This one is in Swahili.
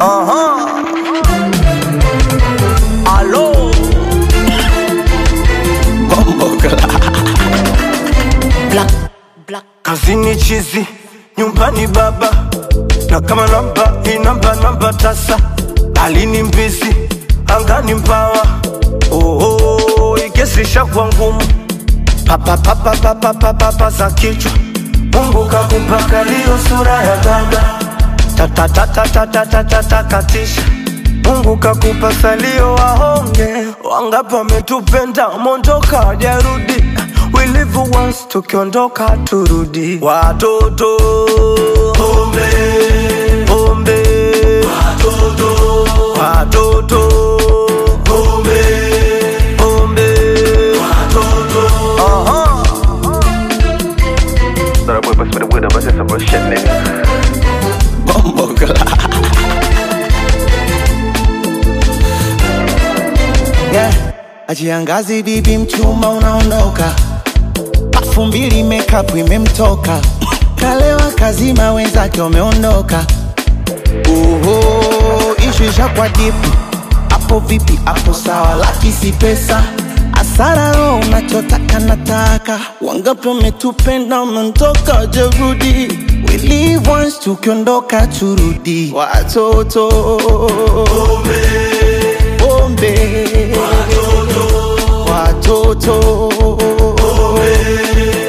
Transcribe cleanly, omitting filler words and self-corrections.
Allo Black kazini chizi, nyumbani baba, na kama namba namba tasa, alini mbizi, angani mpawa. Ikesisha kwa ngumu, papa za kichwa. Mungu kakupaka liyo sura ya baba, katisha. Mungu kakupa salio wahonge, wangapi wametupenda mondoka hajarudi. We live once, tukiondoka turudi. Watoto pombe, pombe. Watoto pombe, pombe. Watoto That boy must be the winner, but that's some shit, nigga. Yeah, ajiangazi bibi mchuma unaondoka, pafu mbili makeup imemtoka, kalewa kazima wenzake wameondoka. Ishu isha kwa dipu, hapo vipi hapo sawa, laki si pesa. Asara roho unachotaka nataka, wangapi wametupenda wameondoka jarudi. We live once, tukiondoka turudi. Watoto pombe, pombe. Watoto pombe.